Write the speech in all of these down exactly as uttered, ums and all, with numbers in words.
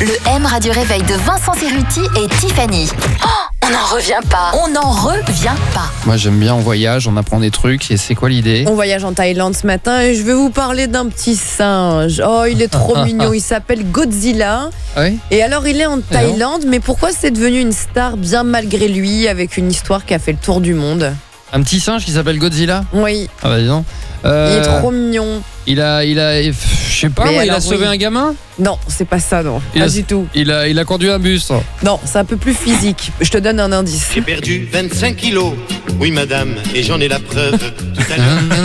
Le M Radio Réveil de Vincent Cerruti et Tiffany. Oh, on n'en revient pas. On n'en revient pas. Moi j'aime bien, on voyage, on apprend des trucs. Et c'est quoi l'idée? On voyage en Thaïlande ce matin et je vais vous parler d'un petit singe. Oh, il est trop mignon, il s'appelle Godzilla. Oui. Et alors il est en Thaïlande, mais pourquoi c'est devenu une star bien malgré lui, avec une histoire qui a fait le tour du monde? Un petit singe qui s'appelle Godzilla? Oui. Ah bah dis donc. Il Euh, est trop mignon. Il a, il a, je sais pas, Mais moi, il a alors, sauvé oui. un gamin. Non, c'est pas ça, non. Il pas a- du tout. Il a, il a conduit un bus. Non, c'est un peu plus physique. Je te donne un indice. J'ai perdu vingt-cinq kilos, oui madame, et j'en ai la preuve tout à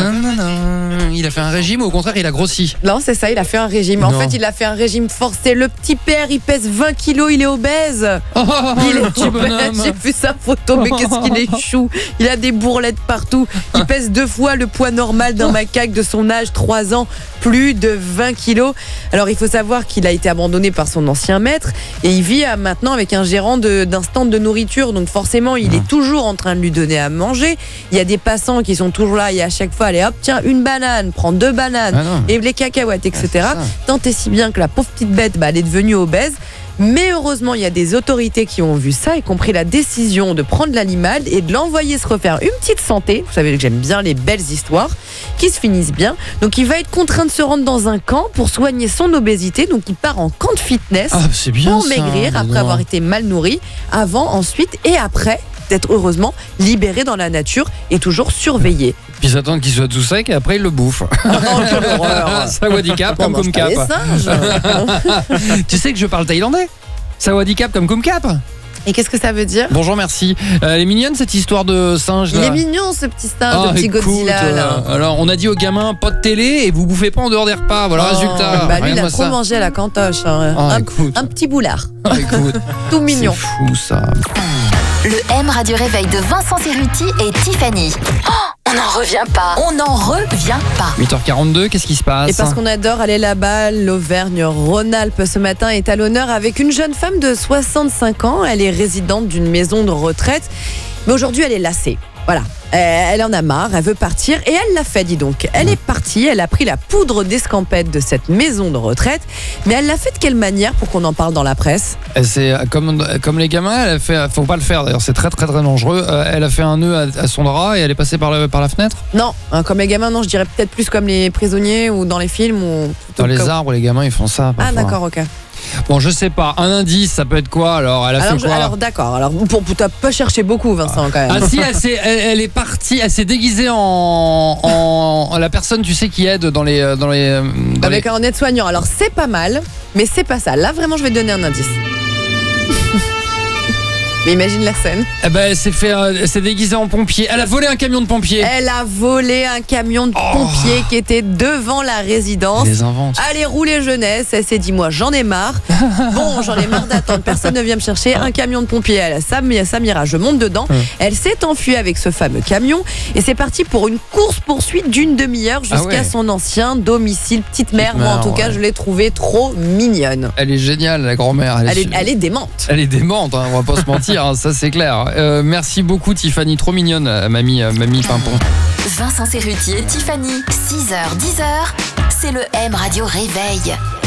l'heure. Il a fait un régime ou au contraire il a grossi? Non, c'est ça, il a fait un régime. En Non. fait, il a fait un régime forcé. Le petit père, il pèse vingt kilos, il est obèse. Il est petit bonhomme. obèse. J'ai vu sa photo, mais qu'est-ce qu'il est chou. Il a des bourrelettes partout. Il pèse deux fois le poids normal d'un macaque de son âge, trois ans, plus de vingt kilos. Alors, il faut savoir qu'il a été abandonné par son ancien maître et il vit euh, maintenant avec un gérant de- d'un stand de nourriture. Donc, forcément, il est toujours en train de lui donner à manger. Il y a des passants qui sont toujours là et à chaque fois, allez hop, tiens, une banane, prends deux bananes Ah non. et les cacahuètes, et cetera. Ah, Tant et si bien que la pauvre petite bête, bah, elle est devenue obèse. Mais heureusement, il y a des autorités qui ont vu ça et qui ont pris la décision de prendre l'animal et de l'envoyer se refaire une petite santé. Vous savez que j'aime bien les belles histoires qui se finissent bien. Donc, il va être contraint de se rendre dans un camp pour soigner son obésité. Donc, il part en camp de fitness Ah, c'est bien pour ça, maigrir dis après donc. avoir été mal nourri, avant, ensuite et après d'être heureusement libéré dans la nature et toujours surveillé. Puis ils attendent qu'il soit tout sec et après ils le bouffent. Oh, quelle horreur. Sawadee-cap On comme mange pas Kumkap. les singes. Tu sais que je parle thaïlandais? Sawadee-cap comme Kumkap. Et qu'est-ce que ça veut dire? Bonjour, merci. Euh, elle est mignonne cette histoire de singe là. Il est mignon ce petit singe, Ah, le petit écoute, Godzilla là. euh, alors on a dit aux gamins pas de télé et vous bouffez pas en dehors des repas. Voilà le Oh, résultat. bah lui, il a Regarde-moi trop ça. mangé à la cantoche. hein. Ah, un, écoute. un petit boulard, Ah, écoute, tout mignon. c'est fou ça. Le M Radio Réveil de Vincent Cerruti et Tiffany. Oh, on n'en revient pas. On n'en revient pas. huit heures quarante-deux, qu'est-ce qui se passe? Et parce qu'on adore aller là-bas, l'Auvergne-Rhône-Alpes ce matin est à l'honneur avec une jeune femme de soixante-cinq ans. Elle est résidente d'une maison de retraite, mais aujourd'hui elle est lassée. Voilà, Euh, elle en a marre, elle veut partir et elle l'a fait, dis donc. Elle est partie, elle a pris la poudre d'escampette de cette maison de retraite, mais elle l'a fait de quelle manière pour qu'on en parle dans la presse? Elle, c'est comme, comme les gamins, elle a fait, faut pas le faire d'ailleurs, c'est très très très dangereux. Euh, elle a fait un nœud à, à son drap et elle est passée par, le, par la fenêtre. Non, hein, comme les gamins, non, je dirais peut-être plus comme les prisonniers ou dans les films. Ou Dans les comme- arbres, les gamins ils font ça. Ah parfois. d'accord, ok. Bon, je sais pas, un indice, ça peut être quoi alors? Elle a Alors, fait je- quoi? alors d'accord, alors pour, pour t'as pas cherché beaucoup Vincent quand même. Ah si, elle, s'est- elle, elle est partie, elle s'est déguisée en, en, en la personne, tu sais, qui aide dans les, dans les, dans Avec les- un aide-soignant, alors c'est pas mal, mais c'est pas ça. Là vraiment je vais te donner un indice. Mais imagine la scène. Eh ben, elle s'est fait, euh, elle s'est déguisée en pompier. Elle a volé un camion de pompier. Elle a volé un camion de Oh. pompiers qui était devant la résidence. Elle les invente. Allez rouler jeunesse, elle s'est dit moi j'en ai marre. Bon j'en ai marre d'attendre, personne ne vient me chercher. Un camion de pompiers, elle, ça, ça m'ira, je monte dedans. Hum. Elle s'est enfuie avec ce fameux camion et c'est parti pour une course-poursuite d'une demi-heure jusqu'à Ah ouais. son ancien domicile. Petite mère, moi en mère, tout cas ouais. je l'ai trouvée trop mignonne. Elle est géniale, la grand-mère. Elle est, elle est démente. Elle est démente, hein, on va pas se mentir, hein, ça c'est clair. Euh, merci beaucoup Tiffany, trop mignonne, euh, mamie, euh, mamie Pimpon. Vincent Cerruti et Tiffany. six heures, dix heures. C'est le M Radio Réveil.